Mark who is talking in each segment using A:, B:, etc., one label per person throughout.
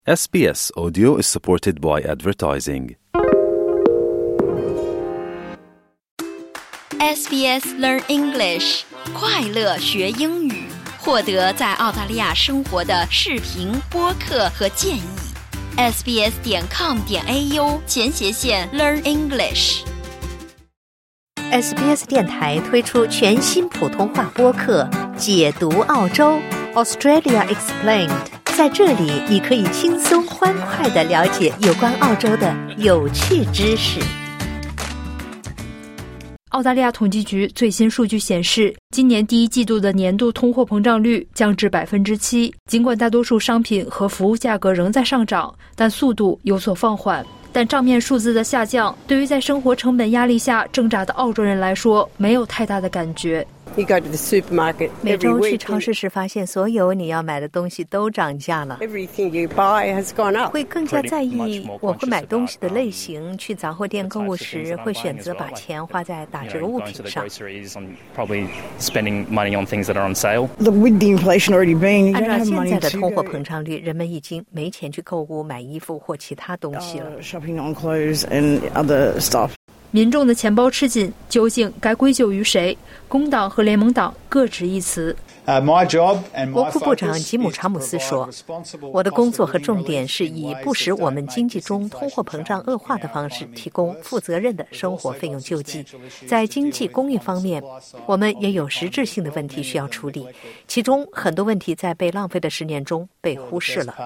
A: SBS Audio is supported by advertising.
B: SBS Learn English 快乐学英语，获得在澳大利亚生活的视频、播客和建议。sbs.com.au/Learn English。
C: SBS 电台推出全新普通话播客《解读澳洲 Australia Explained》。在这里，你可以轻松欢快地了解有关澳洲的有趣知识。
D: 澳大利亚统计局最新数据显示，今年第一季度的年度通货膨胀率降至 7%。 尽管大多数商品和服务价格仍在上涨，但速度有所放缓。但账面数字的下降，对于在生活成本压力下挣扎的澳洲人来说，没有太大的感觉。
E: You go to the supermarket
C: 每周去超市时，发现所有你要买的东西都涨价了。
E: Everything you buy has gone up.
C: 会更加在意我会买东西的类型，去杂货店购物时会选择把钱花在打折物品上。按照现在的通货膨胀率，人们已经没钱去购物买衣服或其他东西了。民众的钱包吃紧，究竟该归咎于谁？工党和联盟党各执一词。国库部长吉姆·查姆斯说，我的工作和重点是以不使我们经济中通货膨胀恶化的方式提供负责任的生活费用救济。在经济供应方面，我们也有实质性的问题需要处理，其中很多问题在被浪费的10年中被忽视了。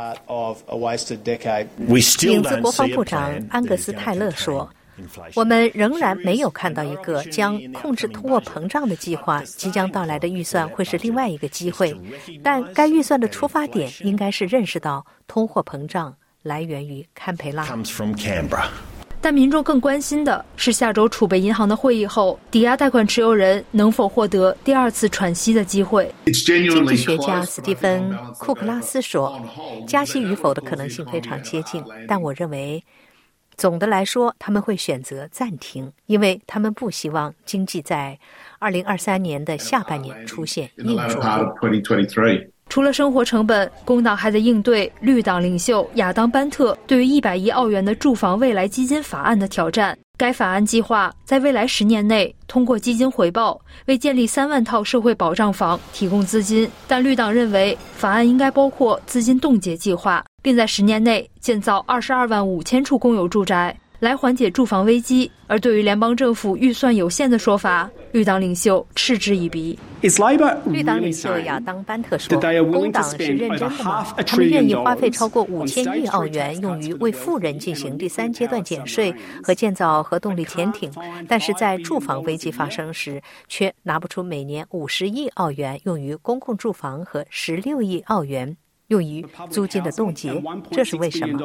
C: 影子国防部长安格斯·泰勒说，我们仍然没有看到一个将控制通货膨胀的计划，即将到来的预算会是另外一个机会，但该预算的出发点应该是认识到通货膨胀来源于堪培拉。但民众更关心的是下周储备银行的会议后，抵押贷款持有人能否获得第二次喘息的机会。经济学家斯蒂芬·库克拉斯说，加息与否的可能性非常接近，但我认为总的来说，他们会选择暂停，因为他们不希望经济在2023年的下半年出现硬着陆。除了生活成本，工党还在应对绿党领袖亚当·班特对于100亿澳元的住房未来基金法案的挑战。该法案计划在未来10年内通过基金回报，为建立3万套社会保障房提供资金，但绿党认为法案应该包括资金冻结计划，并在10年内建造22万5千处公有住宅，来缓解住房危机。而对于联邦政府预算有限的说法，绿党领袖嗤之以鼻。绿党领袖亚当·班特说，工党是认真的吗？他们愿意花费超过5000亿澳元用于为富人进行第3阶段减税和建造核动力潜艇，但是在住房危机发生时，却拿不出每年50亿澳元用于公共住房和16亿澳元用于租金的冻结，这是为什么？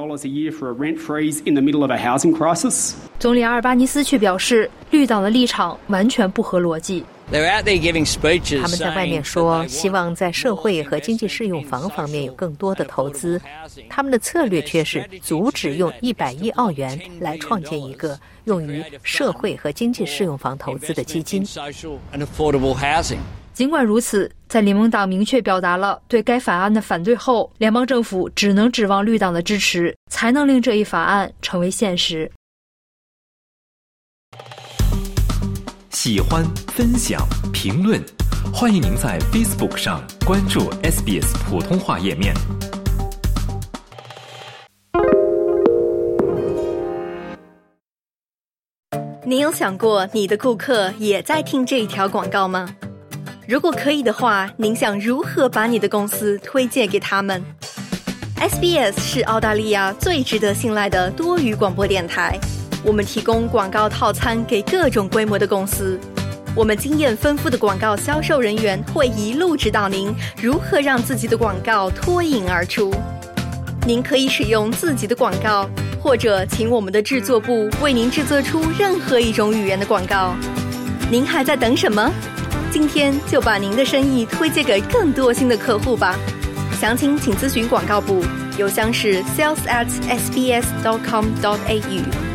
C: 总理阿尔巴尼斯却表示，绿党的立场完全不合逻辑。他们在外面说希望在社会和经济适用房方面有更多的投资，他们的策略却是阻止用100亿澳元来创建一个用于社会和经济适用房投资的基金。尽管如此，在联盟党明确表达了对该法案的反对后，联邦政府只能指望绿党的支持，才能令这一法案成为现实。
F: 喜欢、分享、评论，欢迎您在 Facebook 上关注 SBS 普通话页面。
B: 你有想过你的顾客也在听这一条广告吗？如果可以的话，您想如何把你的公司推荐给他们？ SBS 是澳大利亚最值得信赖的多语广播电台，我们提供广告套餐给各种规模的公司，我们经验丰富的广告销售人员会一路指导您如何让自己的广告脱颖而出。您可以使用自己的广告，或者请我们的制作部为您制作出任何一种语言的广告。您还在等什么？今天就把您的生意推荐给更多新的客户吧。详情请咨询广告部，邮箱是 sales@sbs.com.au。